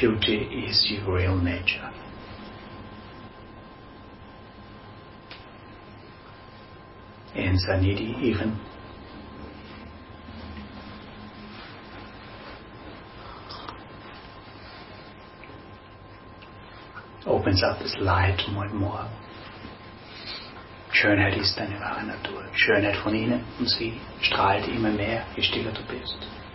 Beauty is your real nature. And Sanidhi even opens up this light more and more. Schönheit ist deine wahre Natur. Schönheit von innen und sie strahlt immer mehr, je stiller du bist.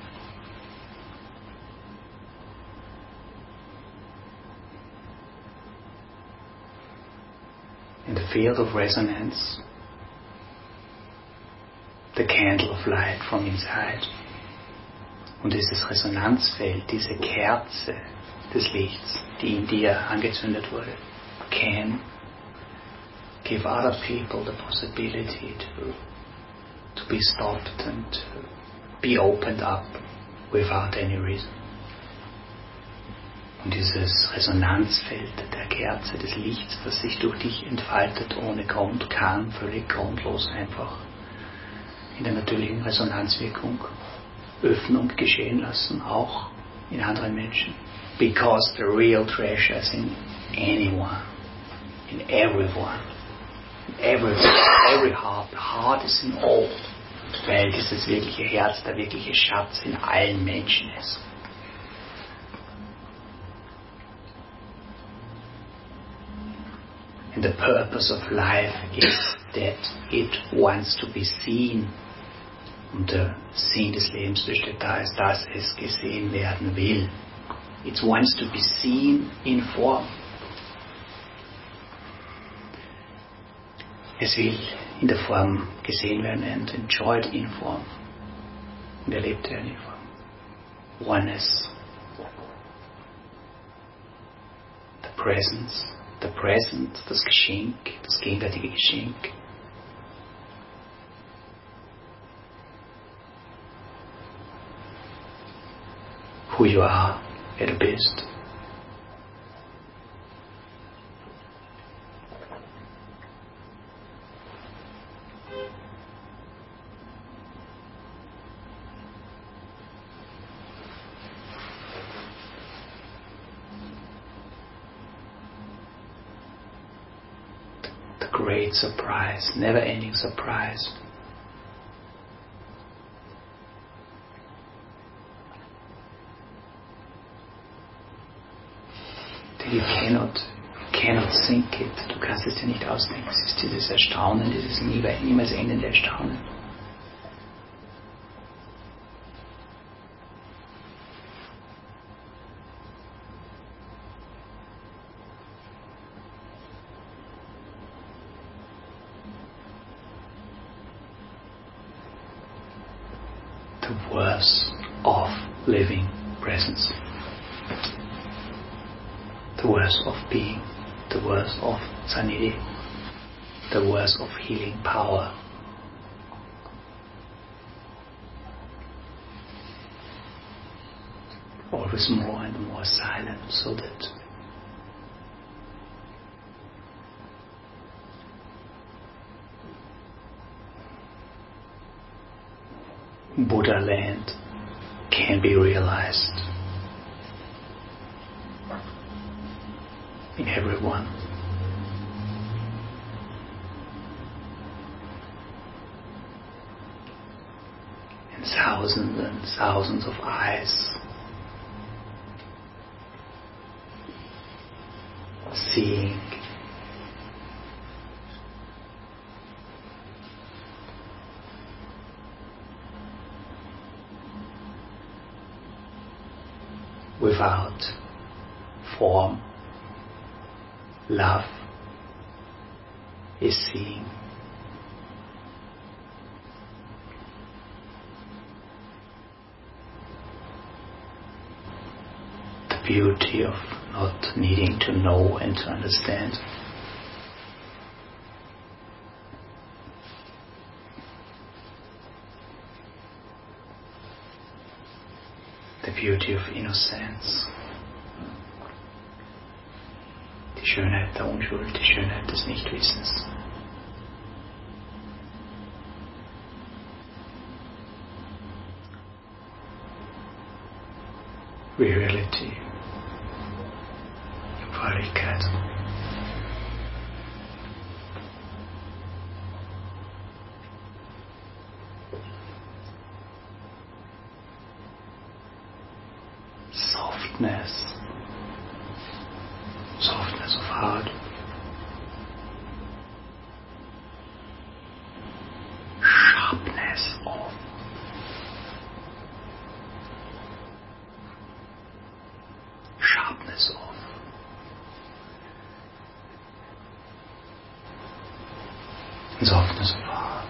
In the field of resonance, the candle of light from inside. Und dieses Resonanzfeld, diese Kerze des Lichts, die in dir angezündet wurde, can give other people the possibility to be stopped and to be opened up without any reason. Und dieses Resonanzfeld der Kerze des Lichts, das sich durch dich entfaltet ohne Grund, kann völlig grundlos einfach in der natürlichen Resonanzwirkung Öffnung geschehen lassen, auch in anderen Menschen. Because the real treasure is in anyone, in everyone, in every heart. The heart is in all. Weil dieses wirkliche Herz, der wirkliche Schatz in allen Menschen ist. And the purpose of life is that it wants to be seen. Und der Sinn des Lebens besteht darin, dass es gesehen werden will. It wants to be seen in form. Es will in der Form gesehen werden and enjoyed in form. Und erlebt werden in Form. Oneness. The presence. The present, das Geschenk, das gegenseitige Geschenk. Who you are, wer du bist. The great surprise, never-ending surprise. You cannot think it. Du kannst es dir nicht ausdenken. Es ist dieses Erstaunen, dieses niemals endende Erstaunen. The worth of living presence. The worth of being, the worth of Sanidhi, the worth of healing power. Always more and more silent, so that Buddha land can be realized in everyone. And thousands of eyes seeing without form. Love is seeing. The beauty of not needing to know and to understand. The beauty of innocence. Die Schönheit der Unschuld, die Schönheit des Nichtwissens. Virility, Fröhlichkeit. Softness of heart. Sharpness of and softness of heart.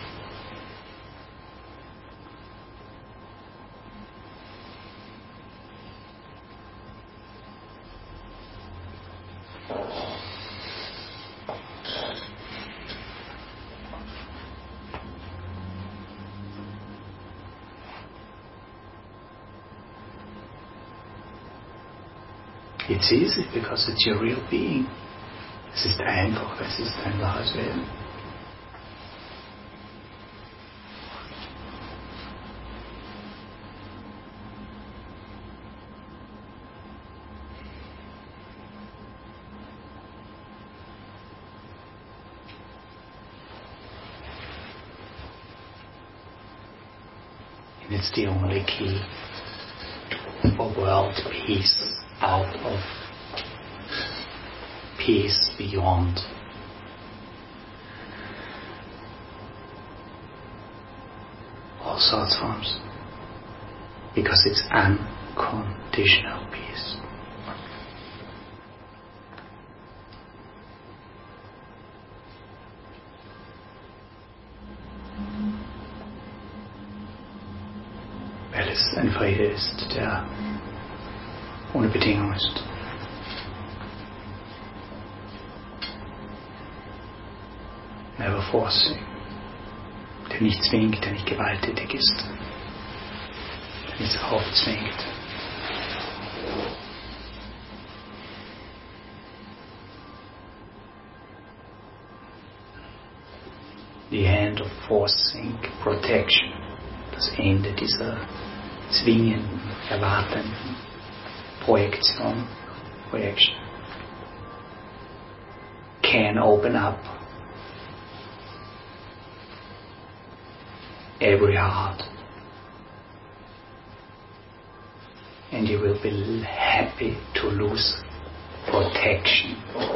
It's easy because it's your real being. Es ist einfach, es ist ein wahres Leben. And it's the only key for world peace, out of peace beyond all thought forms, because it's unconditional peace. Weil es ein Friede ist, der ohne Bedingung ist. Never forcing, der nicht zwingt, der nicht gewalttätig ist, der nichts aufzwingt. The end of forcing protection, das Ende dieser zwingenden, erwartenden Projektion, projection, can open up every heart, and you will be happy to lose protection.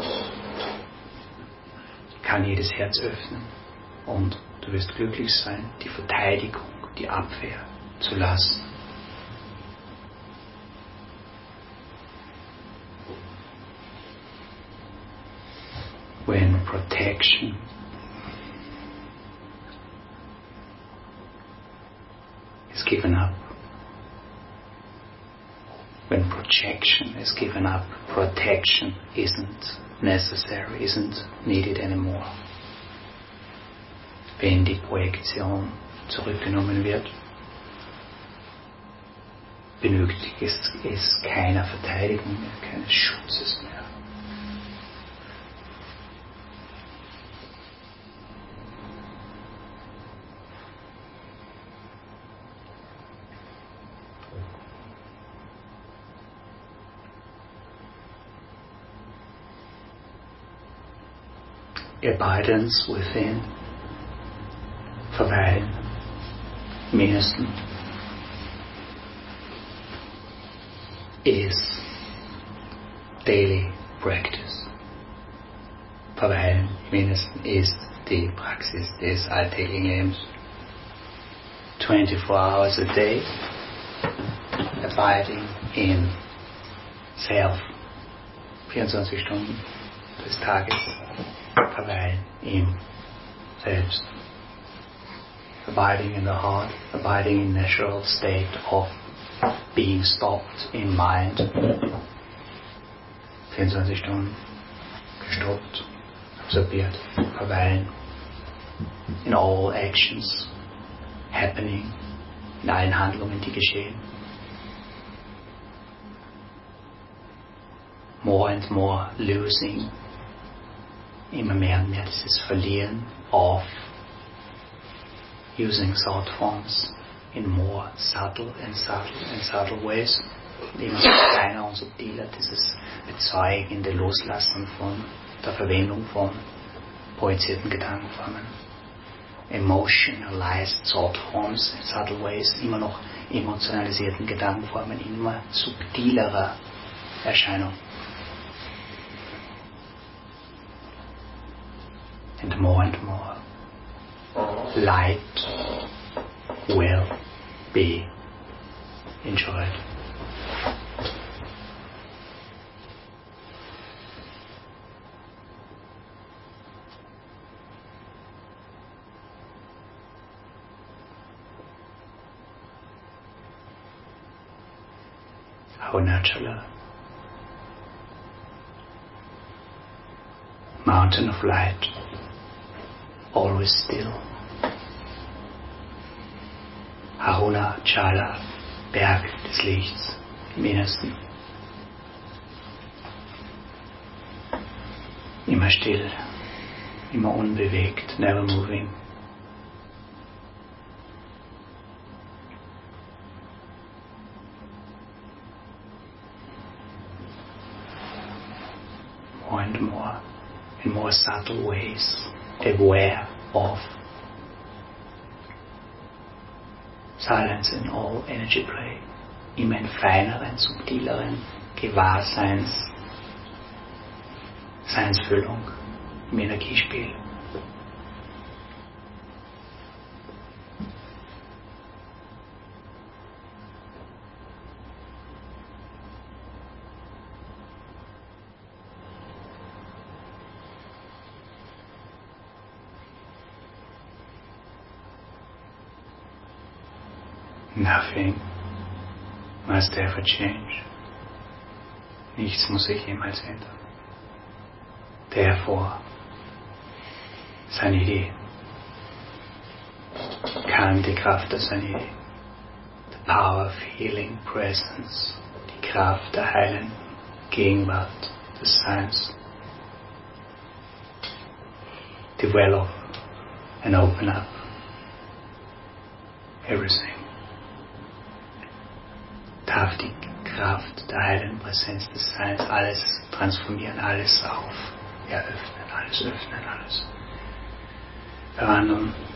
Kann jedes Herz öffnen und du wirst glücklich sein, die Verteidigung, die Abwehr zu lassen. When protection is given up, when projection is given up, protection isn't necessary, isn't needed anymore. Wenn die Projektion zurückgenommen wird, benötigt es keiner Verteidigung mehr, keines Schutzes mehr. Abidance within, verweilen im Innersten, is daily practice. Verweilen im Innersten ist die Praxis des alltäglichen Lebens. 24 hours a day, abiding in self. 24 Stunden des Tages verweilen im Selbst. Abiding in the heart, abiding in natural state of being stopped in mind. 24 Stunden gestoppt, absorbiert, verweilen in all actions happening, in allen Handlungen, die geschehen. More and more losing, immer mehr und mehr dieses Verlieren of using thought forms in more subtle and subtle ways. Immer kleiner und subtiler, dieses bezeugende Loslassen von der Verwendung von projizierten Gedankenformen. Emotionalized thought forms in subtle ways, immer noch emotionalisierten Gedankenformen, immer subtilerer Erscheinung. And more light will be enjoyed. Arunachala, mountain of light, always still. Arunachala, Berg des Lichts im Innersten. Immer still, immer unbewegt, never moving. More and more, in more subtle ways, aware of silence in all energy play, immer in feineren, subtileren Seinsfüllung im Energiespiel. Nothing must ever change. Nichts muss sich jemals ändern. Therefore, Sanidhi, kann die Kraft der Sanidhi, the power of healing presence, die Kraft der heilenden Gegenwart des Seins, develop and open up everything. Darf die Kraft der heilenden Präsenz des Seins alles transformieren, alles eröffnen, alles verwandeln.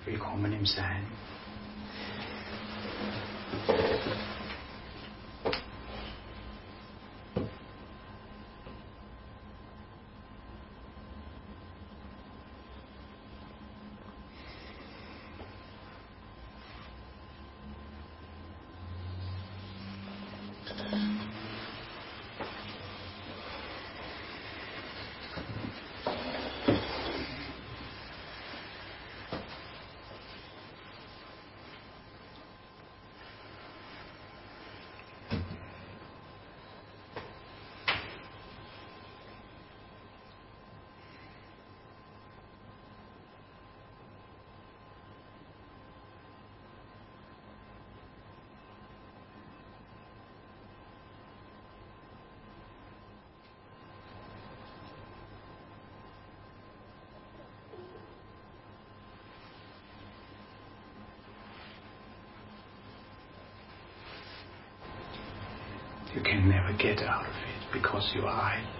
Willkommen im Sein. You can never get out of it because you are it.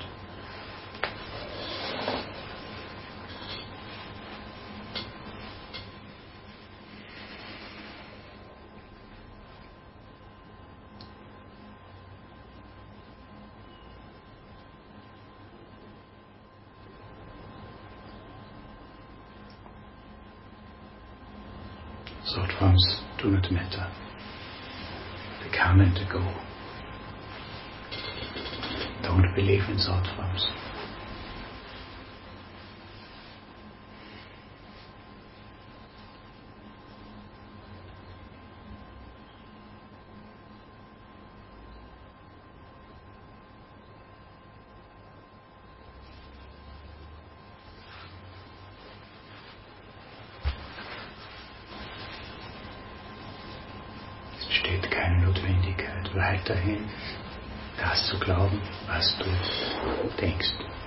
Thought forms do not matter. They come and they go. Don't believe in thought forms. Es besteht keine Notwendigkeit, weiterhin das zu glauben, was du denkst.